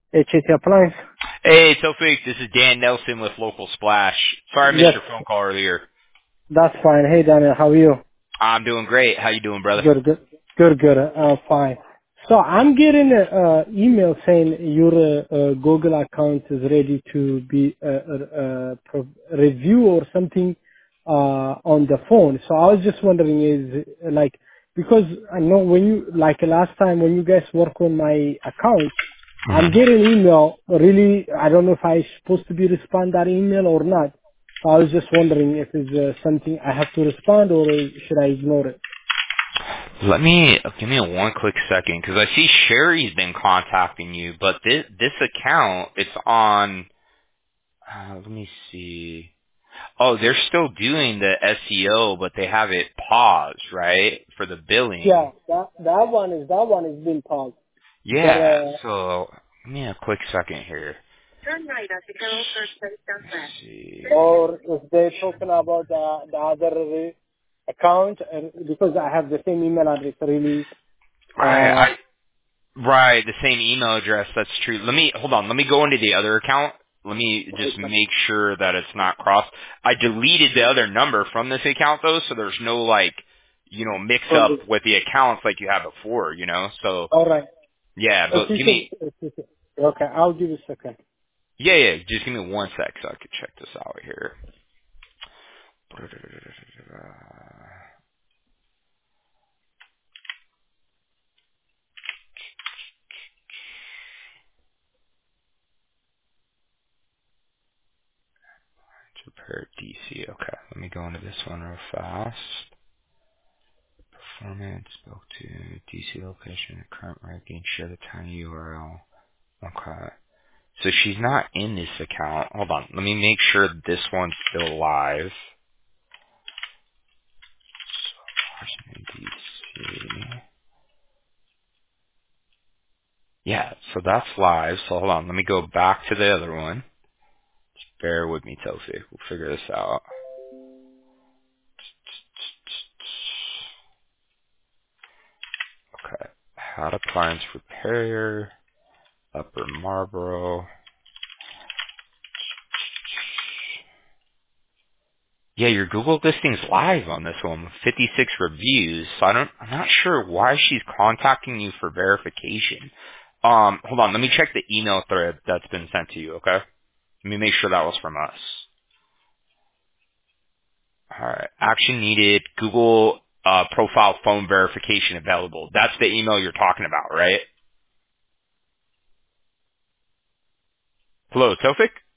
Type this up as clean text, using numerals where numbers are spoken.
HAT Appliance? Hey, Tofik, this is Dan Nelson with Local Splash. Sorry I missed Yes, your phone call earlier. that's fine. Hey, Daniel, how are you? I'm doing great. How you doing, brother? Good. Fine. So I'm getting an email saying your Google account is ready to be review or something on the phone. So I was just wondering, is like because I know when you like last time when you guys work on my account, I'm hmm getting email. Really, I don't know if I supposed to be respond that email or not. So I was just wondering if it's something I have to respond or should I ignore it? Give me one quick second, because I see Sherry's been contacting you, but this account, it's on, let me see. Oh, they're still doing the SEO, but they have it paused, right, for the billing. Yeah, that one is being paused. But Yeah, so, give me a quick second here. Let's see. or if they're talking about the other account, because I have the same email address, really. Uh, Right, Right, the same email address. That's true. Hold on. Let me go into the other account. Let me just make sure that it's not crossed. I deleted the other number from this account though, so there's no mix from up this. with the accounts like you had before, So All right. yeah, If but you can, okay, I'll give you a second. yeah, just give me one sec so I could check this out here. Prepare DC. Okay, let me go into this one real fast. Performance, spoke to DC location, current ranking, share the tiny URL. Okay. So she's not in this account. Hold on. Let me make sure this one's still live. Washington, D.C. Yeah, so that's live. So hold on. Let me go back to the other one. Bear with me, Tofi. We'll figure this out. Okay. How to appliance repair. Upper Marlboro. Yeah, your Google listing's live on this one with 56 reviews. So I'm not sure why she's contacting you for verification. Hold on, let me check the email thread that's been sent to you, okay? Let me make sure that was from us. Alright. Action needed, Google profile phone verification available. That's the email you're talking about, right? Hello, Tofik?